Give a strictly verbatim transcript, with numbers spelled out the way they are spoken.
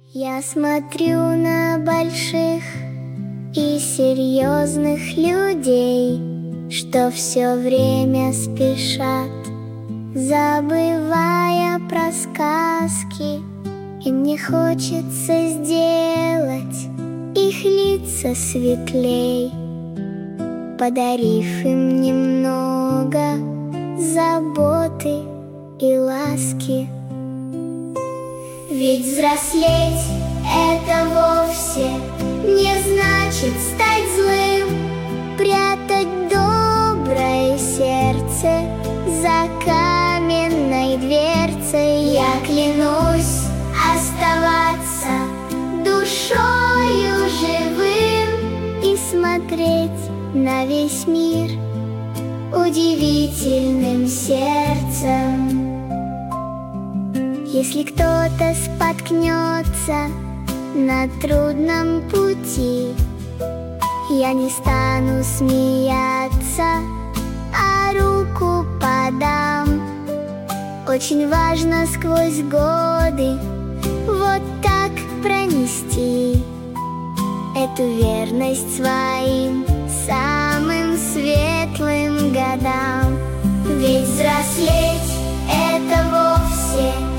Я смотрю на больших и серьезных людей, что все время спешат, забывая про сказки. И мне хочется сделать их лица светлей, подарив им немного заботы и ласки. Ведь взрослеть — это вовсе не значит стать злым, прятать доброе сердце за каменной дверцей. Я клянусь оставаться душою живым и смотреть на весь мир удивительным сердцем. Если кто-то споткнется на трудном пути, я не стану смеяться, а руку подам. Очень важно сквозь годы вот так пронести эту верность своим самым светлым годам. Ведь взрослеть — это вовсе